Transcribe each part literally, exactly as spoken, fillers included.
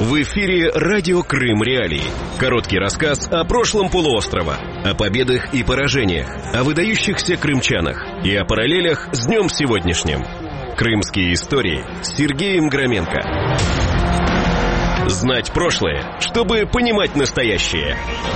В эфире радио Крым Реалии. Короткий рассказ о прошлом полуострова, о победах и поражениях, о выдающихся крымчанах и о параллелях с днем сегодняшним. Крымские истории с Сергеем Громенко. Знать прошлое, чтобы понимать настоящее.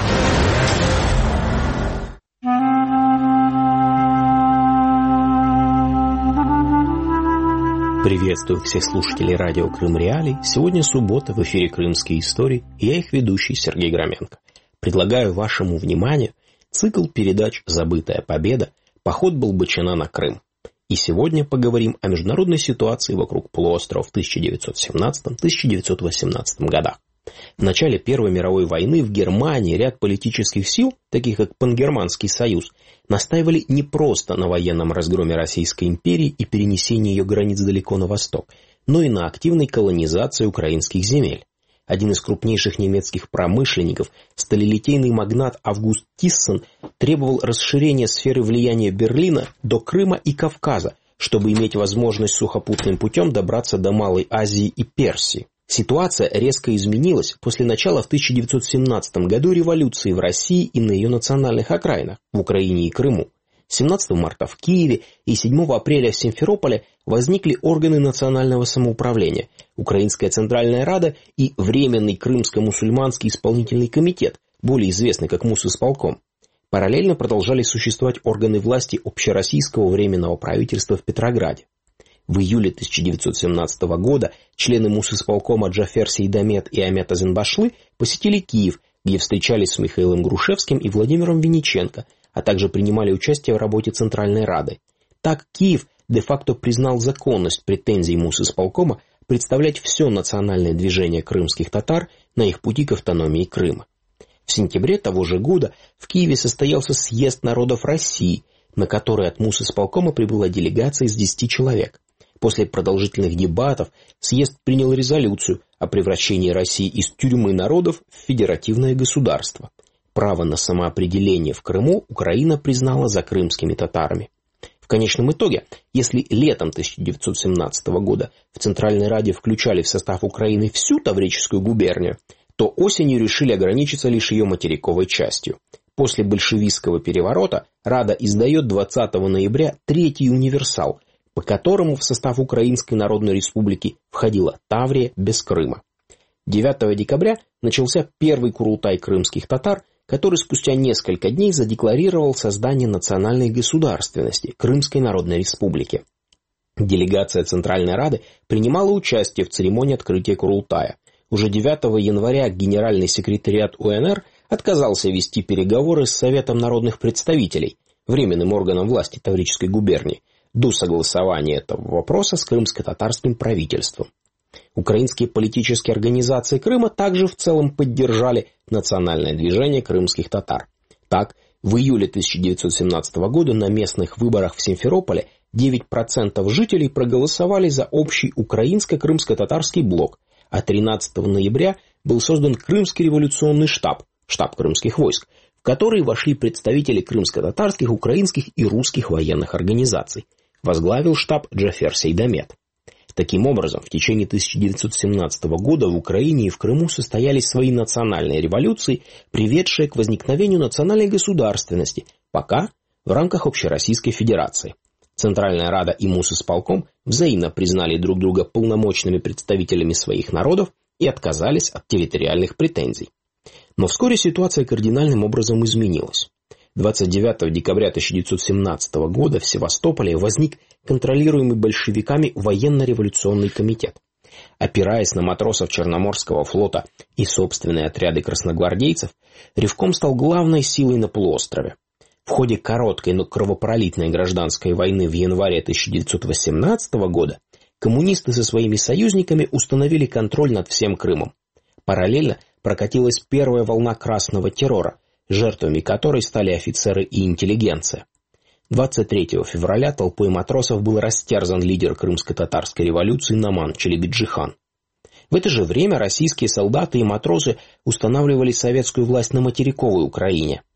Приветствую всех слушателей радио Крым Реалий. Сегодня суббота, в эфире «Крымские истории», и я их ведущий Сергей Громенко. Предлагаю вашему вниманию цикл передач «Забытая победа. Поход Болбочана на Крым». И сегодня поговорим о международной ситуации вокруг полуострова в тысяча девятьсот семнадцатом — тысяча девятьсот восемнадцатом годах. В начале Первой мировой войны в Германии ряд политических сил, таких как Пангерманский союз, настаивали не просто на военном разгроме Российской империи и перенесении ее границ далеко на восток, но и на активной колонизации украинских земель. Один из крупнейших немецких промышленников, сталелитейный магнат Август Тиссен, требовал расширения сферы влияния Берлина до Крыма и Кавказа, чтобы иметь возможность сухопутным путем добраться до Малой Азии и Персии. Ситуация резко изменилась после начала в тысяча девятьсот семнадцатом году революции в России и на ее национальных окраинах, в Украине и Крыму. семнадцатого марта в Киеве и седьмого апреля в Симферополе возникли органы национального самоуправления, Украинская Центральная Рада и Временный Крымско-мусульманский исполнительный комитет, более известный как Мусисполком. Параллельно продолжали существовать органы власти Общероссийского временного правительства в Петрограде. В июле тысяча девятьсот семнадцатого года члены Мусисполкома Джафер Сейдамет и Амет Азенбашлы посетили Киев, где встречались с Михаилом Грушевским и Владимиром Винниченко, а также принимали участие в работе Центральной Рады. Так Киев де-факто признал законность претензий Мусисполкома представлять все национальное движение крымских татар на их пути к автономии Крыма. В сентябре того же года в Киеве состоялся съезд народов России, на который от Мусисполкома прибыла делегация из десяти человек. После продолжительных дебатов съезд принял резолюцию о превращении России из тюрьмы народов в федеративное государство. Право на самоопределение в Крыму Украина признала за крымскими татарами. В конечном итоге, если летом тысяча девятьсот семнадцатого года в Центральной Раде включали в состав Украины всю Таврическую губернию, то осенью решили ограничиться лишь ее материковой частью. После большевистского переворота Рада издает двадцатого ноября третий универсал, по которому в состав Украинской Народной Республики входила Таврия без Крыма. девятого декабря начался первый курултай крымских татар, который спустя несколько дней задекларировал создание национальной государственности Крымской Народной Республики. Делегация Центральной Рады принимала участие в церемонии открытия курултая. Уже девятого января генеральный секретариат УНР отказался вести переговоры с Советом народных представителей, временным органом власти Таврической губернии, до согласования этого вопроса с крымско-татарским правительством. Украинские политические организации Крыма также в целом поддержали национальное движение крымских татар. Так, в июле тысяча девятьсот семнадцатого года на местных выборах в Симферополе девять процентов жителей проголосовали за общий украинско-крымско-татарский блок, а тринадцатого ноября был создан Крымский революционный штаб, штаб крымских войск, в который вошли представители крымско-татарских, украинских и русских военных организаций. Возглавил штаб Джафер Сейдамет. Таким образом, в течение тысяча девятьсот семнадцатого года в Украине и в Крыму состоялись свои национальные революции, приведшие к возникновению национальной государственности, пока в рамках Общероссийской Федерации. Центральная Рада и Мусисполком взаимно признали друг друга полномочными представителями своих народов и отказались от территориальных претензий. Но вскоре ситуация кардинальным образом изменилась. двадцать девятого декабря тысяча девятьсот семнадцатого года в Севастополе возник контролируемый большевиками военно-революционный комитет. Опираясь на матросов Черноморского флота и собственные отряды красногвардейцев, Ревком стал главной силой на полуострове. В ходе короткой, но кровопролитной гражданской войны в январе тысяча девятьсот восемнадцатого года коммунисты со своими союзниками установили контроль над всем Крымом. Параллельно прокатилась первая волна красного террора, жертвами которой стали офицеры и интеллигенция. двадцать третьего февраля толпой матросов был растерзан лидер крымско-татарской революции Наман Челебиджихан. В это же время российские солдаты и матросы устанавливали советскую власть на материковой Украине.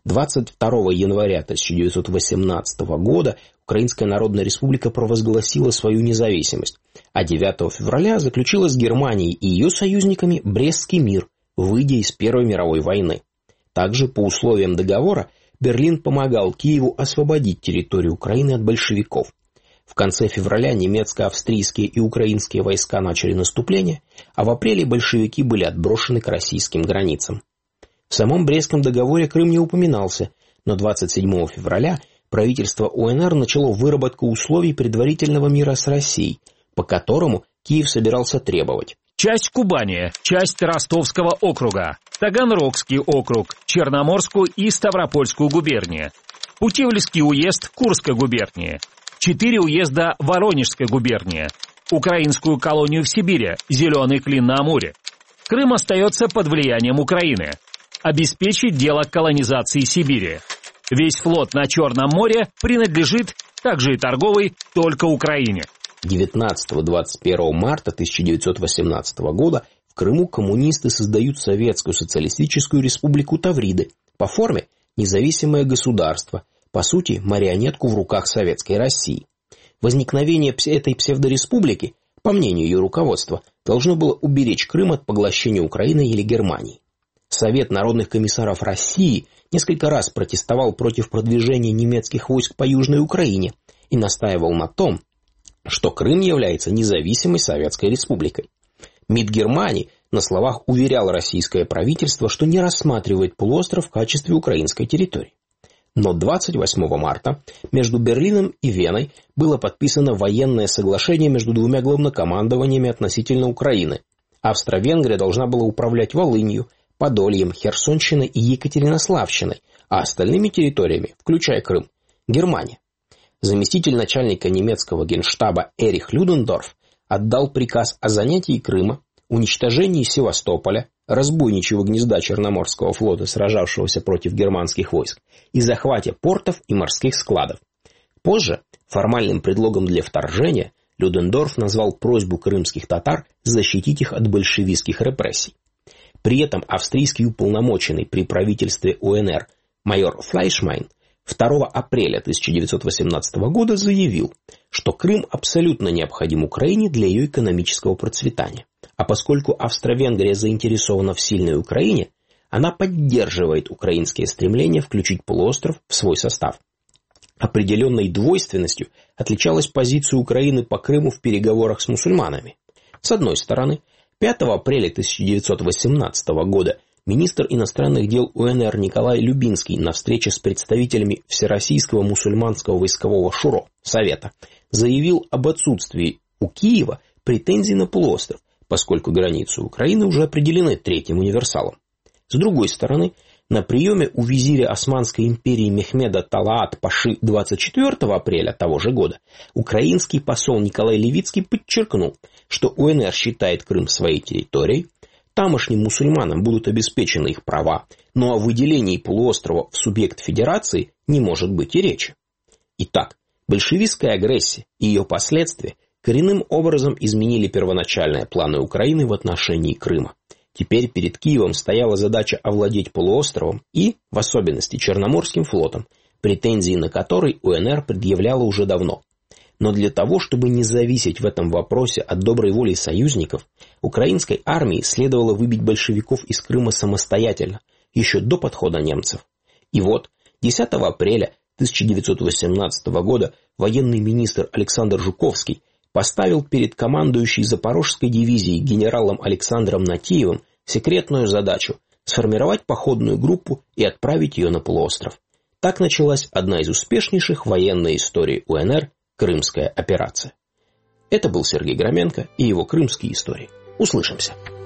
двадцать второго января тысяча девятьсот восемнадцатого года Украинская Народная Республика провозгласила свою независимость, а девятого февраля заключила с Германией и ее союзниками Брестский мир, выйдя из Первой мировой войны. Также, по условиям договора, Берлин помогал Киеву освободить территорию Украины от большевиков. В конце февраля немецко-австрийские и украинские войска начали наступление, а в апреле большевики были отброшены к российским границам. В самом Брестском договоре Крым не упоминался, но двадцать седьмого февраля правительство УНР начало выработку условий предварительного мира с Россией, по которому Киев собирался требовать: часть Кубани, часть Ростовского округа, Таганрогский округ, Черноморскую и Ставропольскую губернии, Путивльский уезд Курской губернии, четыре уезда Воронежской губернии, украинскую колонию в Сибири, Зеленый клин на Амуре. Крым остается под влиянием Украины. Обеспечить дело колонизации Сибири. Весь флот на Черном море принадлежит, также и торговый, только Украине. девятнадцатого-двадцать первого марта тысяча девятьсот восемнадцатого года в Крыму коммунисты создают Советскую социалистическую республику Тавриды, по форме независимое государство, по сути марионетку в руках Советской России. Возникновение этой псевдореспублики, по мнению ее руководства, должно было уберечь Крым от поглощения Украины или Германии. Совет народных комиссаров России несколько раз протестовал против продвижения немецких войск по Южной Украине и настаивал на том, что Крым является независимой Советской Республикой. МИД Германии на словах уверял российское правительство, что не рассматривает полуостров в качестве украинской территории. Но двадцать восьмого марта между Берлином и Веной было подписано военное соглашение между двумя главнокомандованиями относительно Украины. Австро-Венгрия должна была управлять Волынью, Подольем, Херсонщиной и Екатеринославщиной, а остальными территориями, включая Крым, Германия. Заместитель начальника немецкого генштаба Эрих Людендорф отдал приказ о занятии Крыма, уничтожении Севастополя, разбойничьего гнезда Черноморского флота, сражавшегося против германских войск, и захвате портов и морских складов. Позже, формальным предлогом для вторжения, Людендорф назвал просьбу крымских татар защитить их от большевистских репрессий. При этом австрийский уполномоченный при правительстве УНР майор Флейшмайн второго апреля тысяча девятьсот восемнадцатого года заявил, что Крым абсолютно необходим Украине для ее экономического процветания. А поскольку Австро-Венгрия заинтересована в сильной Украине, она поддерживает украинские стремления включить полуостров в свой состав. Определенной двойственностью отличалась позиция Украины по Крыму в переговорах с мусульманами. С одной стороны, пятого апреля тысяча девятьсот восемнадцатого года министр иностранных дел УНР Николай Любинский на встрече с представителями Всероссийского мусульманского войскового шуро, Совета, заявил об отсутствии у Киева претензий на полуостров, поскольку границы Украины уже определены Третьим универсалом. С другой стороны, на приеме у визиря Османской империи Мехмеда Талаат Паши двадцать четвертого апреля того же года украинский посол Николай Левицкий подчеркнул, что УНР считает Крым своей территорией, тамошним мусульманам будут обеспечены их права, но о выделении полуострова в субъект федерации не может быть и речи. Итак, большевистская агрессия и ее последствия коренным образом изменили первоначальные планы Украины в отношении Крыма. Теперь перед Киевом стояла задача овладеть полуостровом и, в особенности, Черноморским флотом, претензии на который УНР предъявляла уже давно. Но для того, чтобы не зависеть в этом вопросе от доброй воли союзников, украинской армии следовало выбить большевиков из Крыма самостоятельно, еще до подхода немцев. И вот, десятого апреля тысяча девятьсот восемнадцатого года военный министр Александр Жуковский поставил перед командующей Запорожской дивизией генералом Александром Натеевым секретную задачу – сформировать походную группу и отправить ее на полуостров. Так началась одна из успешнейших в военной истории УНР – Крымская операция. Это был Сергей Громенко и его крымские истории. Услышимся!